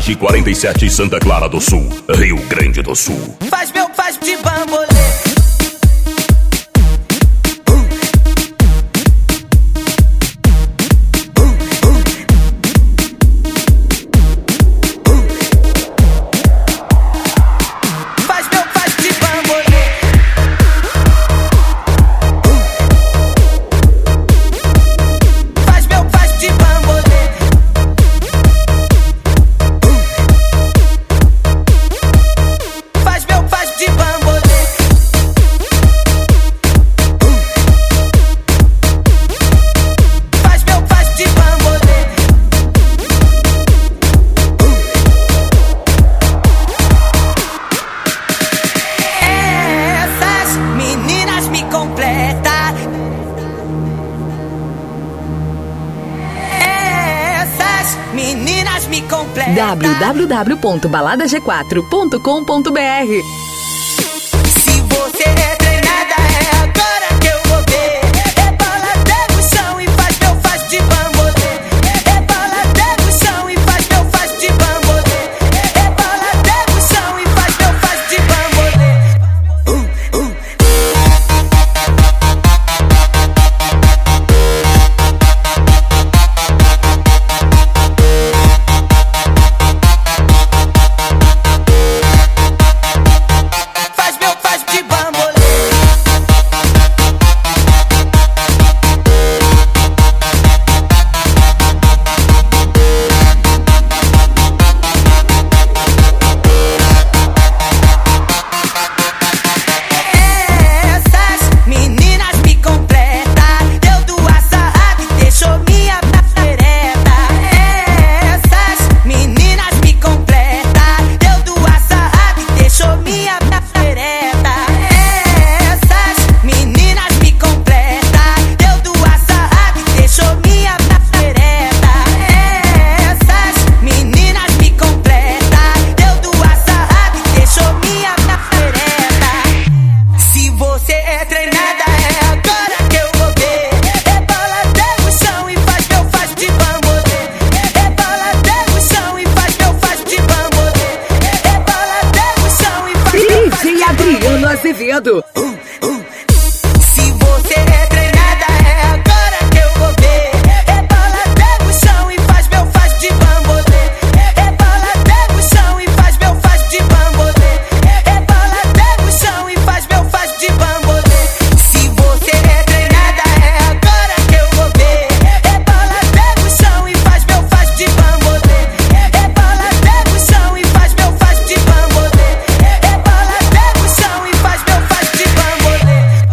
Garage 47, Santa Clara do Sul, Rio Grande do Sul. Faz de bambolê. Meninas me completam. www.baladag4.com.br. Se você é treinada, é agora que eu vou ver. Rebola até no chão e faz de bambolê. Rebola até no chão e faz de bambolê. Rebola até no chão e faz de bambolê. Azevedo. Se você é treinada, é agora que eu vou ver. Rebola até no chão e faz de bambolê. Rebola até no chão e faz de bambolê. Rebola até no chão e faz de bambolê. Se você é treinada, é agora que eu vou ver. Rebola até no chão e faz de bambolê. Rebola até no chão e faz de bambolê. Rebola até no chão e faz de bambolê.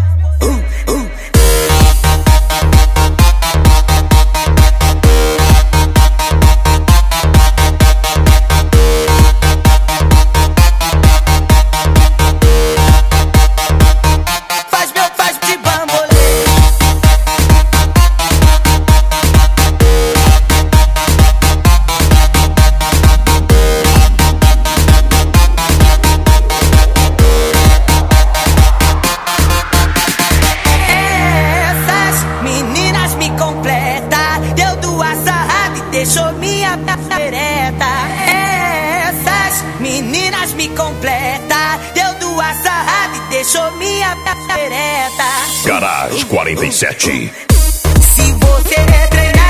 Faz de bambolê. Essas meninas me completam. Deu duas sarradas e deixou minha pereta. Essas meninas me completam. Deu duas sarradas e deixou minha pereta. Garage 47. Se você é treinado,